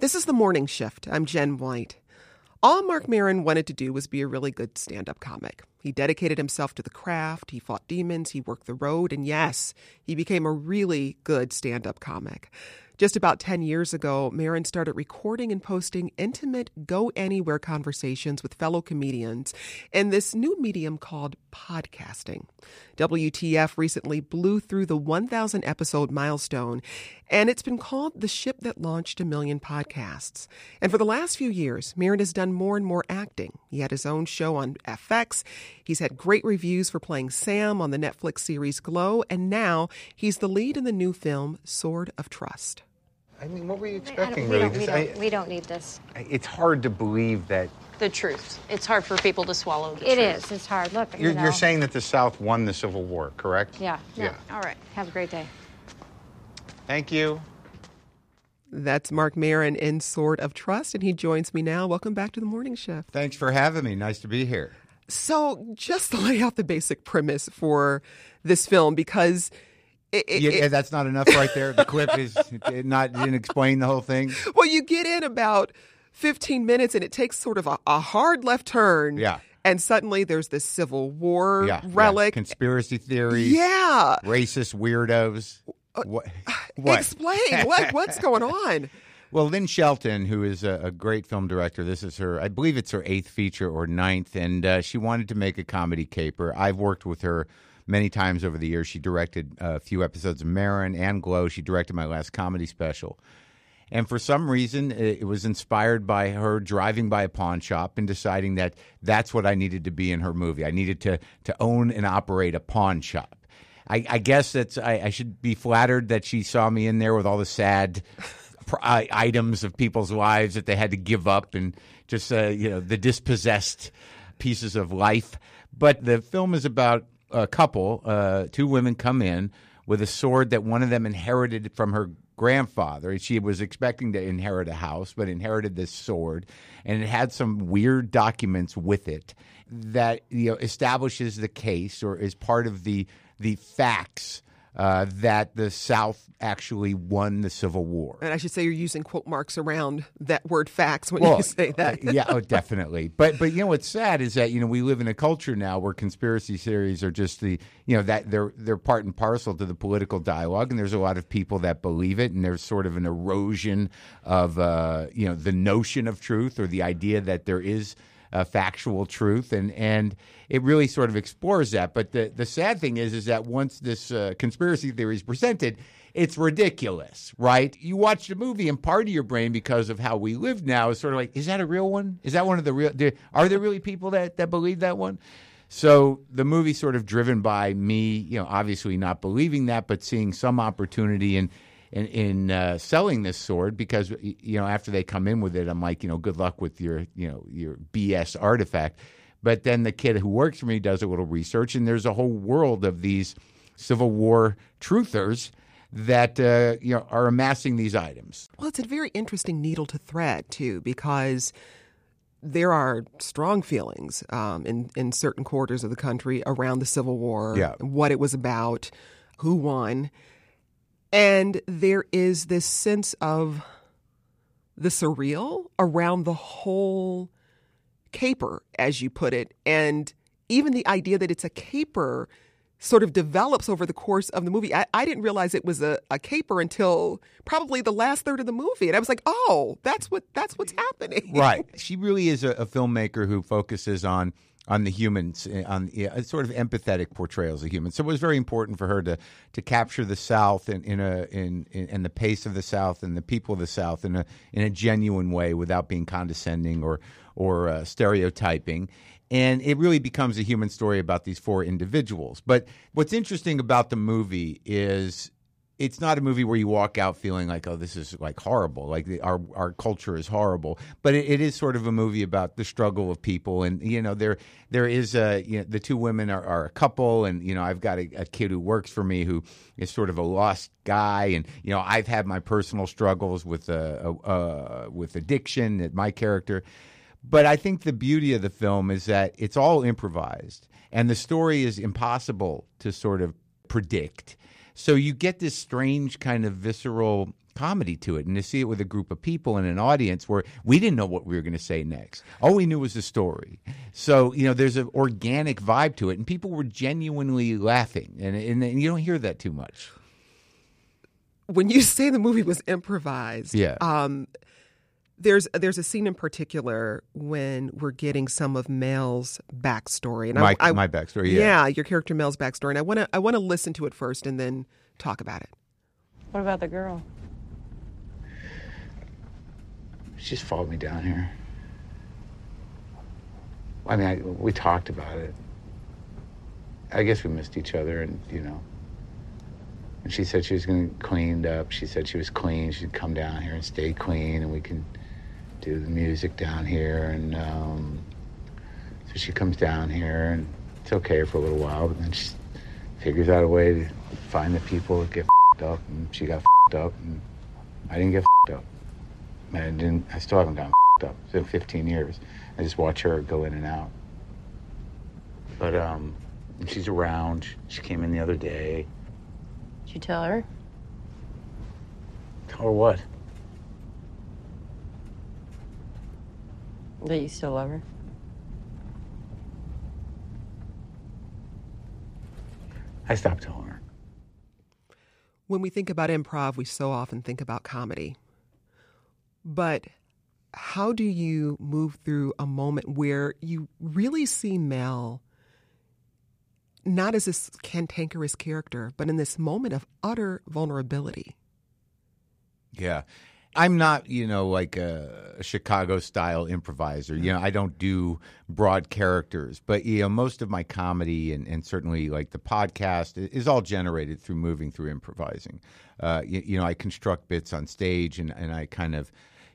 This is The Morning Shift. I'm Jen White. All Marc Maron wanted to do was be a really good stand-up comic. He dedicated himself to the craft, he fought demons, he worked the road, and yes, he became a really good stand-up comic. Just about 10 years ago, Maron started recording and posting intimate, go-anywhere conversations with fellow comedians in this new medium called podcasting. WTF recently blew through the 1,000-episode milestone, and it's been called the ship that launched 1 million podcasts. And for the last few years, Maron has done more and more acting. He had his own show on FX. He's had great reviews for playing Sam on the Netflix series Glow, and now he's the lead in the new film Sword of Trust. I mean, what were you expecting, really? We don't need this. It's hard to believe that... The truth. It's hard for people to swallow the truth. It is. It's hard. Look, You're saying that the South won the Civil War, correct? Yeah. All right. Have a great day. Thank you. That's Marc Maron in Sword of Trust, and he joins me now. Welcome back to The Morning Shift. Thanks for having me. Nice to be here. So just to lay out the basic premise for this film, because... that's not enough right there. The clip didn't explain the whole thing. Well, you get in about 15 minutes and it takes sort of a hard left turn. Yeah. And suddenly there's this Civil War relic. Yeah. Conspiracy theories. Yeah. Racist weirdos. What? Explain. What's going on? Well, Lynn Shelton, who is a great film director, this is I believe it's her 8th feature or 9th, and she wanted to make a comedy caper. I've worked with her many times over the years. She directed a few episodes of Maron and Glow. She directed my last comedy special. And for some reason, it was inspired by her driving by a pawn shop and deciding that that's what I needed to be in her movie. I needed to own and operate a pawn shop. I guess I should be flattered that she saw me in there with all the sad items of people's lives that they had to give up and just, the dispossessed pieces of life. But the film is about a couple, 2 women come in with a sword that one of them inherited from her grandfather. She was expecting to inherit a house, but inherited this sword, and it had some weird documents with it that establishes the case or is part of the facts that the South actually won the Civil War. And I should say you're using quote marks around that word facts when you say that. Yeah, definitely. But what's sad is that we live in a culture now where conspiracy theories are just that they're part and parcel to the political dialogue, and there's a lot of people that believe it, and there's sort of an erosion of the notion of truth or the idea that there is factual truth, and it really sort of explores that. But the sad thing is that once this conspiracy theory is presented, it's ridiculous, right? You watch the movie, and part of your brain, because of how we live now, is sort of like, is that a real one? Is that one of the real? Are there really people that believe that one? So the movie's sort of driven by me, obviously not believing that, but seeing some opportunity in selling this sword, because after they come in with it, I'm like, good luck with your BS artifact. But then the kid who works for me does a little research, and there's a whole world of these Civil War truthers that are amassing these items. Well, it's a very interesting needle to thread too, because there are strong feelings in certain quarters of the country around the Civil War, what it was about, who won. And there is this sense of the surreal around the whole caper, as you put it. And even the idea that it's a caper sort of develops over the course of the movie. I didn't realize it was a caper until probably the last third of the movie. And I was like, oh, that's what's happening. Right. She really is a filmmaker who focuses on the humans, on sort of empathetic portrayals of humans. So it was very important for her to capture the South in the pace of the South and the people of the South in a genuine way, without being condescending or stereotyping. And it really becomes a human story about these 4 individuals. But what's interesting about the movie is it's not a movie where you walk out feeling like, oh, this is like horrible, like our culture is horrible. But it is sort of a movie about the struggle of people, and there is the 2 women are a couple, and I've got a kid who works for me who is sort of a lost guy, and I've had my personal struggles with addiction, my character. But I think the beauty of the film is that it's all improvised, and the story is impossible to sort of predict. So you get this strange kind of visceral comedy to it, and to see it with a group of people and an audience where we didn't know what we were going to say next. All we knew was the story. So, there's an organic vibe to it, and people were genuinely laughing, and you don't hear that too much. When you say the movie was improvised, there's a scene in particular when we're getting some of Mel's backstory, and my backstory, yeah, your character Mel's backstory, and I want to listen to it first and then talk about it. What about the girl? She just followed me down here. I mean, we talked about it. I guess we missed each other, and And she said she was going to clean up. She said she was clean. She'd come down here and stay clean, and we can do the music down here. And so she comes down here, and it's okay for a little while, but then she figures out a way to find the people that get f***ed up, and she got f***ed up, and I didn't get f***ed up. I still haven't gotten f***ed up. It's been 15 years. I just watch her go in and out. But she's around. She came in the other day. Did you tell her? Tell her what? That you still love her? I stopped telling her. When we think about improv, we so often think about comedy. But how do you move through a moment where you really see Mel not as this cantankerous character, but in this moment of utter vulnerability? Yeah. I'm not, like a Chicago-style improviser. I don't do broad characters. But, most of my comedy and certainly like the podcast is all generated through moving through improvising. I construct bits on stage and I kind of,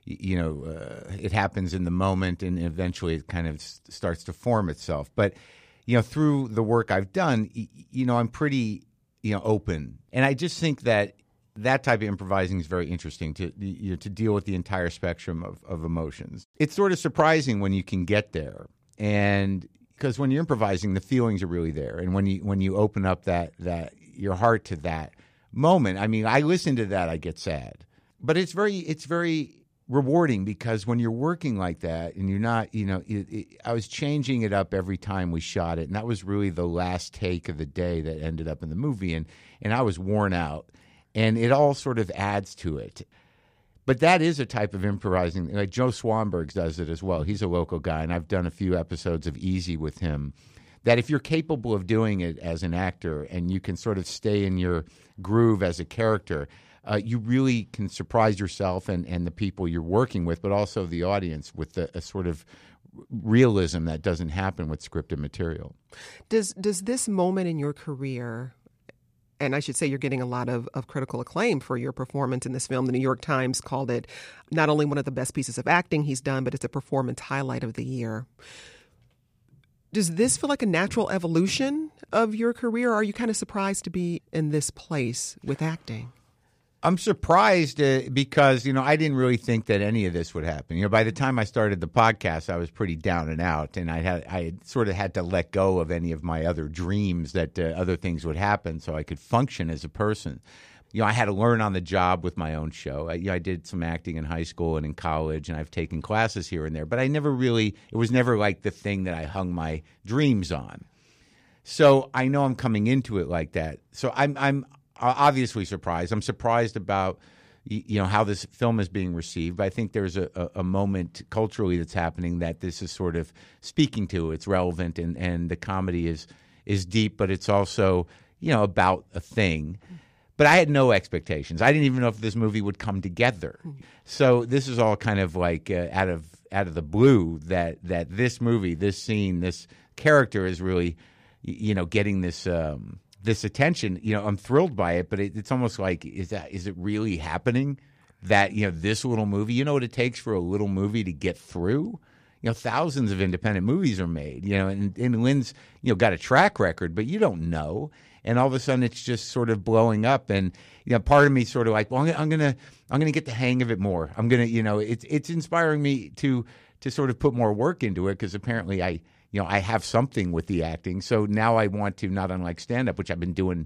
it happens in the moment and eventually it kind of starts to form itself. But, through the work I've done, I'm pretty, open. And I just think that type of improvising is very interesting to deal with the entire spectrum of emotions. It's sort of surprising when you can get there, and because when you're improvising, the feelings are really there, and when you open up that your heart to that moment, I mean, I listen to that, I get sad, but it's very rewarding because when you're working like that and you're not, I was changing it up every time we shot it, and that was really the last take of the day that ended up in the movie, and I was worn out. And it all sort of adds to it. But that is a type of improvising. Like Joe Swanberg does it as well. He's a local guy, and I've done a few episodes of Easy with him. That if you're capable of doing it as an actor and you can sort of stay in your groove as a character, you really can surprise yourself and the people you're working with, but also the audience with a sort of realism that doesn't happen with scripted material. Does this moment in your career... And I should say you're getting a lot of critical acclaim for your performance in this film. The New York Times called it not only one of the best pieces of acting he's done, but it's a performance highlight of the year. Does this feel like a natural evolution of your career? Or are you kind of surprised to be in this place with acting? I'm surprised because, I didn't really think that any of this would happen. By the time I started the podcast, I was pretty down and out, and I sort of had to let go of any of my other dreams that other things would happen so I could function as a person. I had to learn on the job with my own show. I did some acting in high school and in college, and I've taken classes here and there, but it was never like the thing that I hung my dreams on. So I know I'm coming into it like that. So I'm obviously surprised. I'm surprised about how this film is being received. I think there's a moment culturally that's happening that this is sort of speaking to. It's relevant, and the comedy is deep, but it's also about a thing. But I had no expectations. I didn't even know if this movie would come together. So this is all kind of like out of the blue that this movie, this scene, this character is really getting this. This attention, I'm thrilled by it, but it's almost like, is it really happening that, this little movie, what it takes for a little movie to get through? Thousands of independent movies are made, and Lynn's, got a track record, but you don't know. And all of a sudden it's just sort of blowing up. And, part of me sort of like, well, I'm going to get the hang of it more. I'm going to, it's inspiring me to sort of put more work into it because apparently I have something with the acting. So now I want to, not unlike stand-up, which I've been doing,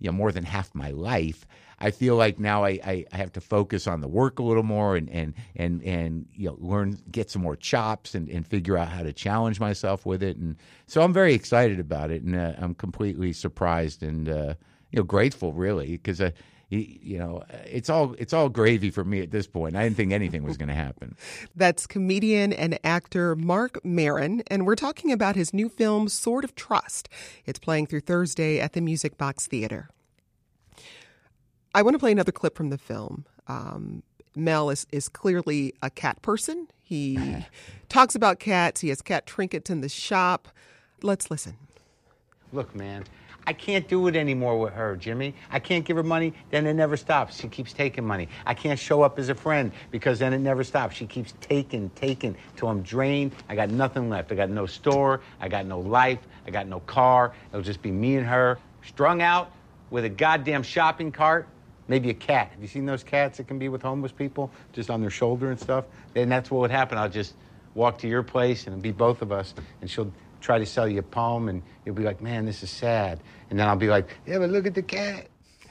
more than half my life. I feel like now I have to focus on the work a little more and learn, get some more chops and figure out how to challenge myself with it. And so I'm very excited about it, and I'm completely surprised and grateful, really, because it's all gravy for me at this point. I didn't think anything was going to happen. That's comedian and actor Marc Maron, and we're talking about his new film, Sword of Trust. It's playing through Thursday at the Music Box Theater. I want to play another clip from the film. Mel is clearly a cat person. He talks about cats. He has cat trinkets in the shop. Let's listen. Look, man, I can't do it anymore with her, Jimmy. I can't give her money, then it never stops. She keeps taking money. I can't show up as a friend because then it never stops. She keeps taking till I'm drained. I got nothing left. I got no store. I got no life. I got no car. It'll just be me and her, strung out with a goddamn shopping cart. Maybe a cat. Have you seen those cats that can be with homeless people, just on their shoulder and stuff? Then that's what would happen. I'll just walk to your place, and it'll be both of us, and she'll try to sell you a poem, and you'll be like, man, this is sad. And then I'll be like, yeah, but look at the cat.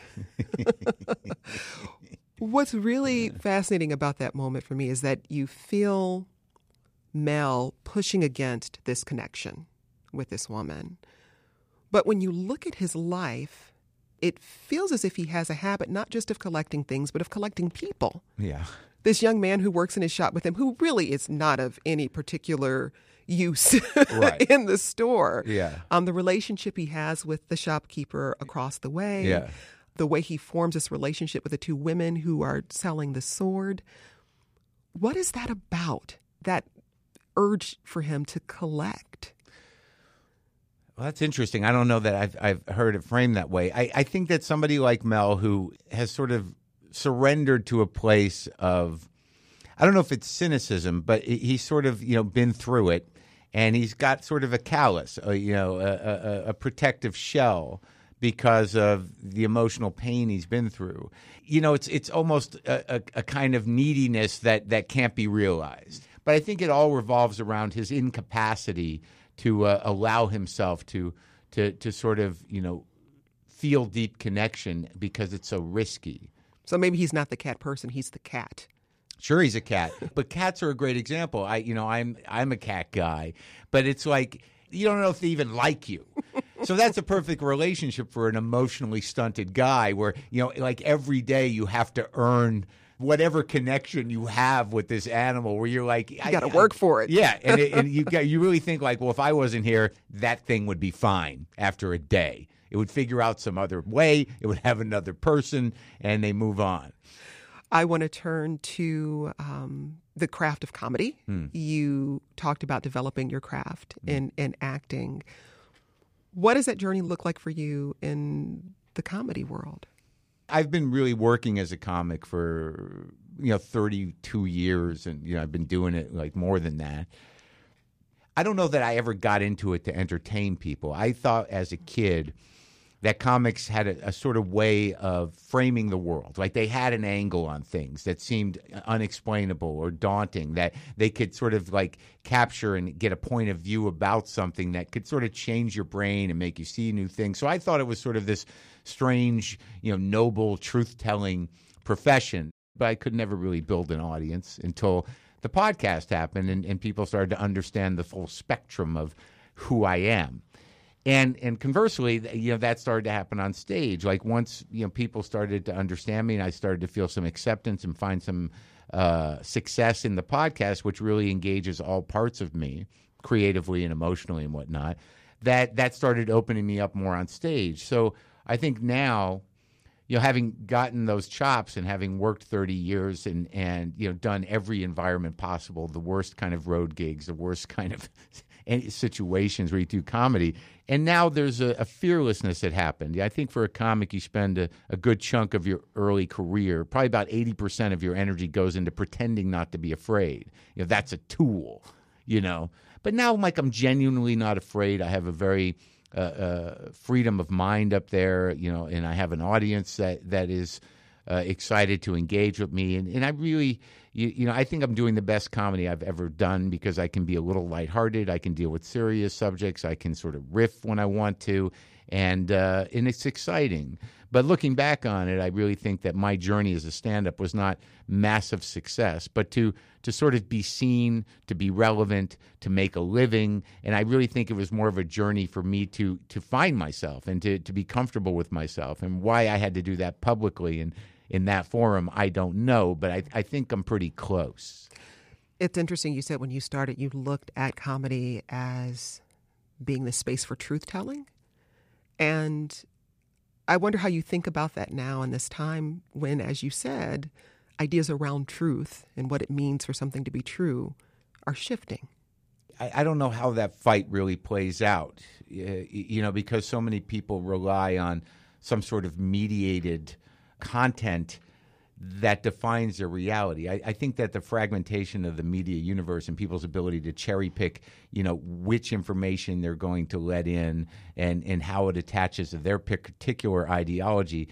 What's really fascinating about that moment for me is that you feel Mel pushing against this connection with this woman. But when you look at his life, it feels as if he has a habit not just of collecting things, but of collecting people. Yeah. This young man who works in his shop with him, who really is not of any particular use Right. in the store. Yeah. The relationship he has with the shopkeeper across the way. Yeah. The way he forms this relationship with the two women who are selling the sword. What is that about? That urge for him to collect? Well, that's interesting. I don't know that I've heard it framed that way. I think that somebody like Mel, who has sort of surrendered to a place of, I don't know if it's cynicism, but he's sort of been through it, and he's got sort of a callus, a protective shell because of the emotional pain he's been through. It's almost a kind of neediness that can't be realized. But I think it all revolves around his incapacity to allow himself to sort of, feel deep connection because it's so risky. So maybe he's not the cat person, he's the cat. Sure, he's a cat, but cats are a great example. I'm a cat guy, but it's like you don't know if they even like you. So that's a perfect relationship for an emotionally stunted guy where, like every day you have to earn whatever connection you have with this animal where you're like, you got to work for it. Yeah. And you really think like, well, if I wasn't here, that thing would be fine after a day. It would figure out some other way. It would have another person and they move on. I want to turn to the craft of comedy. You talked about developing your craft in acting. What does that journey look like for you in the comedy world? I've been really working as a comic for 32 years, and I've been doing it like more than that. I don't know that I ever got into it to entertain people. I thought as a kid that comics had a sort of way of framing the world. Like they had an angle on things that seemed unexplainable or daunting, that they could sort of like capture and get a point of view about something that could sort of change your brain and make you see new things. So I thought it was sort of this strange, noble, truth-telling profession. But I could never really build an audience until the podcast happened and people started to understand the full spectrum of who I am. And conversely, that started to happen on stage. Like once, people started to understand me and I started to feel some acceptance and find some success in the podcast, which really engages all parts of me, creatively and emotionally and whatnot, that started opening me up more on stage. So I think now, having gotten those chops and having worked 30 years and done every environment possible, the worst kind of road gigs, the worst kind of situations where you do comedy. And now there's a fearlessness that happened. I think for a comic, you spend a good chunk of your early career, probably about 80% of your energy goes into pretending not to be afraid. That's a tool, But now I'm genuinely not afraid. I have a very freedom of mind up there, and I have an audience that is excited to engage with me. And I really, I think I'm doing the best comedy I've ever done because I can be a little lighthearted. I can deal with serious subjects. I can sort of riff when I want to, and it's exciting. But looking back on it, I really think that my journey as a stand-up was not massive success, but to sort of be seen, to be relevant, to make a living. And I really think it was more of a journey for me to find myself and to be comfortable with myself. And why I had to do that publicly and in that forum, I don't know, but I think I'm pretty close. It's interesting. You said when you started, you looked at comedy as being the space for truth-telling. And I wonder how you think about that now in this time when, as you said, ideas around truth and what it means for something to be true are shifting. I don't know how that fight really plays out, because so many people rely on some sort of mediated content that defines their reality. I think that the fragmentation of the media universe and people's ability to cherry pick, which information they're going to let in and how it attaches to their particular ideology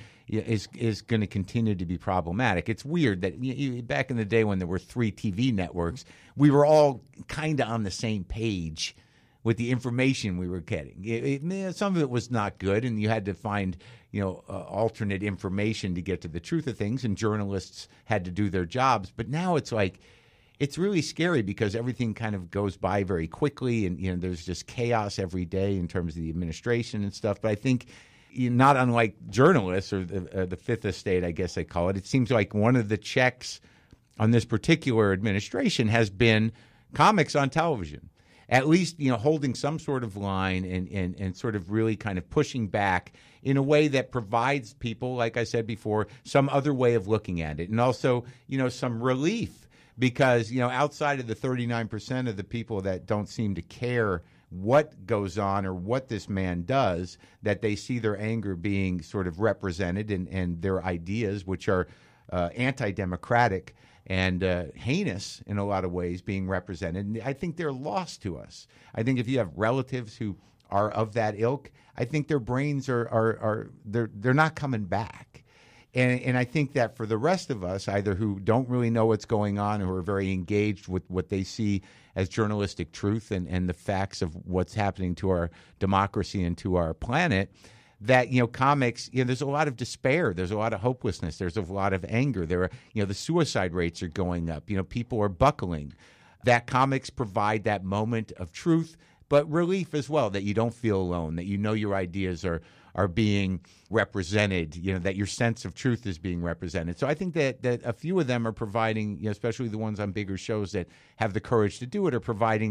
is going to continue to be problematic. It's weird that back in the day when there were 3 TV networks, we were all kind of on the same page with the information we were getting. Some of it was not good, and you had to find alternate information to get to the truth of things, and journalists had to do their jobs. But now it's like it's really scary because everything kind of goes by very quickly, and there's just chaos every day in terms of the administration and stuff. But I think not unlike journalists or the Fifth Estate, I guess they call it, it seems like one of the checks on this particular administration has been comics on television. At least, holding some sort of line and sort of really kind of pushing back in a way that provides people, like I said before, some other way of looking at it. And also, some relief because, outside of the 39% of the people that don't seem to care what goes on or what this man does, that they see their anger being sort of represented and their ideas, which are anti-democratic and heinous in a lot of ways, being represented. And I think they're lost to us. I think if you have relatives who are of that ilk, I think their brains are they're not coming back. And I think that for the rest of us, either who don't really know what's going on or are very engaged with what they see as journalistic truth and the facts of what's happening to our democracy and to our planet, that comics, there's a lot of despair, there's a lot of hopelessness, there's a lot of anger. There are, the suicide rates are going up. People are buckling. That comics provide that moment of truth, but relief as well. That you don't feel alone. That your ideas are being represented. That your sense of truth is being represented. So I think that a few of them are providing, especially the ones on bigger shows that have the courage to do it, are providing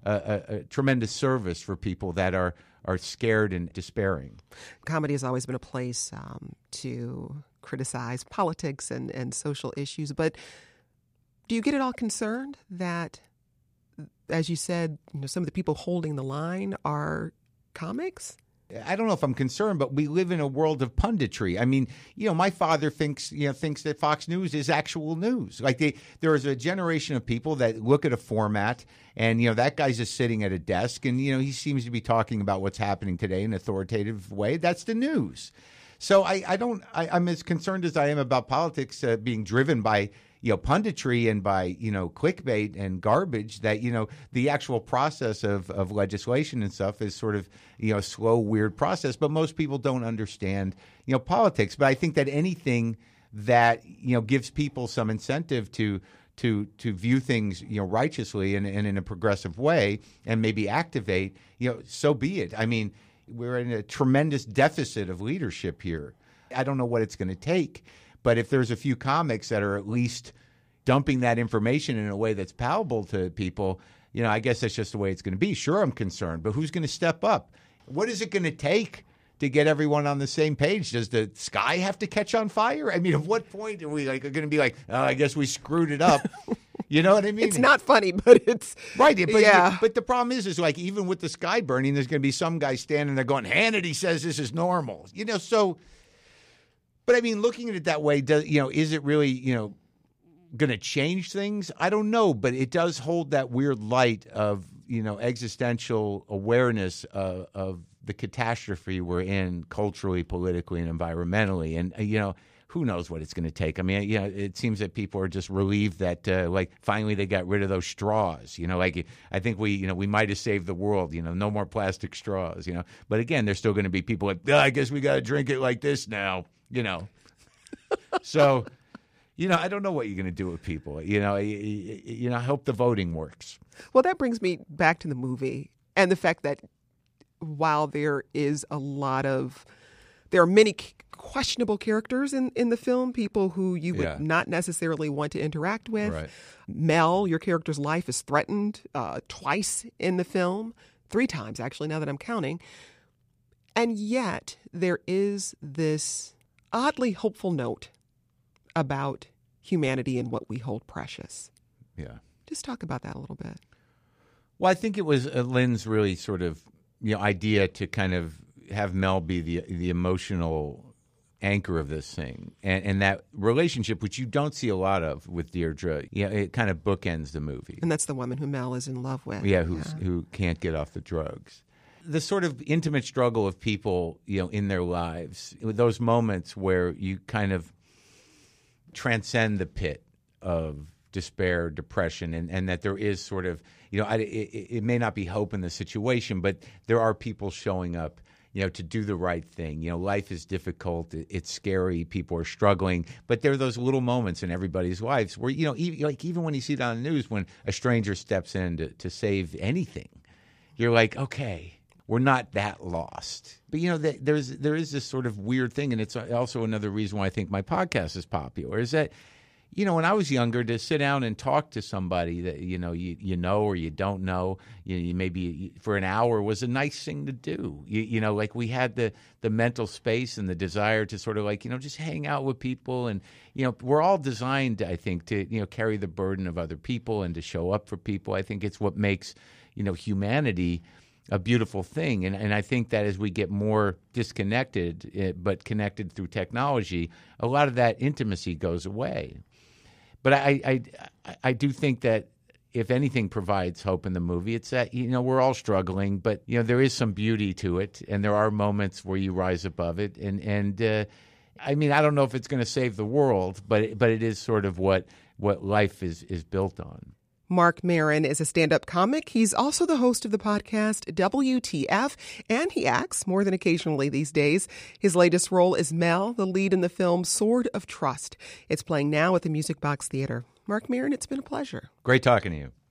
a tremendous service for people that are scared and despairing. Comedy has always been a place to criticize politics and social issues. But do you get at all concerned that, as you said, some of the people holding the line are comics? I don't know if I'm concerned, but we live in a world of punditry. I mean, my father thinks that Fox News is actual news. Like there is a generation of people that look at a format and, that guy's just sitting at a desk and, he seems to be talking about what's happening today in an authoritative way. That's the news. So I'm as concerned as I am about politics being driven by punditry and by, clickbait and garbage, that, the actual process of legislation and stuff is sort of, a slow, weird process. But most people don't understand, politics. But I think that anything that, gives people some incentive to view things, righteously and in a progressive way and maybe activate, so be it. I mean, we're in a tremendous deficit of leadership here. I don't know what it's going to take. But if there's a few comics that are at least dumping that information in a way that's palatable to people, I guess that's just the way it's going to be. Sure, I'm concerned, but who's going to step up? What is it going to take to get everyone on the same page? Does the sky have to catch on fire? I mean, at what point are we going to be like, oh, I guess we screwed it up? You know what I mean? It's not funny, but it's right. But, yeah. But the problem is like even with the sky burning, there's going to be some guy standing there going, Hannity says this is normal. So. But I mean, looking at it that way, is it really, going to change things? I don't know, but it does hold that weird light of, existential awareness of the catastrophe we're in culturally, politically, and environmentally. And, who knows what it's going to take. I mean, it seems that people are just relieved that like finally they got rid of those straws. Like I think we might have saved the world. No more plastic straws. But again, there's still going to be people like, I guess we got to drink it like this now. So. I don't know what you're going to do with people. I hope the voting works. Well, that brings me back to the movie and the fact that while there are many questionable characters in the film, people who you would not necessarily want to interact with. Right. Mel, your character's life is threatened twice in the film, 3 times actually, now that I'm counting. And yet there is this oddly hopeful note about humanity and what we hold precious. Yeah. Just talk about that a little bit. Well, I think it was Lynn's really sort of idea to kind of have Mel be the emotional anchor of this thing, and that relationship, which you don't see a lot of with Deirdre. It kind of bookends the movie. And that's the woman who Mel is in love with. Yeah, who can't get off the drugs. The sort of intimate struggle of people, in their lives, those moments where you kind of transcend the pit of despair, depression, and that there is sort of, it may not be hope in the situation, but there are people showing up, to do the right thing. Life is difficult. It's scary. People are struggling. But there are those little moments in everybody's lives where, even when you see it on the news, when a stranger steps in to save anything, you're like, okay, we're not that lost. But, there is this sort of weird thing, and it's also another reason why I think my podcast is popular, is that, when I was younger, to sit down and talk to somebody that, you know or you don't know, maybe for an hour was a nice thing to do. Like we had the mental space and the desire to sort of like, just hang out with people. And, we're all designed, I think, to, carry the burden of other people and to show up for people. I think it's what makes, humanity a beautiful thing. And I think that as we get more disconnected, but connected through technology, a lot of that intimacy goes away. But I do think that if anything provides hope in the movie, it's that, we're all struggling, but, there is some beauty to it. And there are moments where you rise above it. And I mean, I don't know if it's going to save the world, but it is sort of what life is built on. Marc Maron is a stand-up comic. He's also the host of the podcast WTF, and he acts more than occasionally these days. His latest role is Mel, the lead in the film Sword of Trust. It's playing now at the Music Box Theater. Marc Maron, it's been a pleasure. Great talking to you.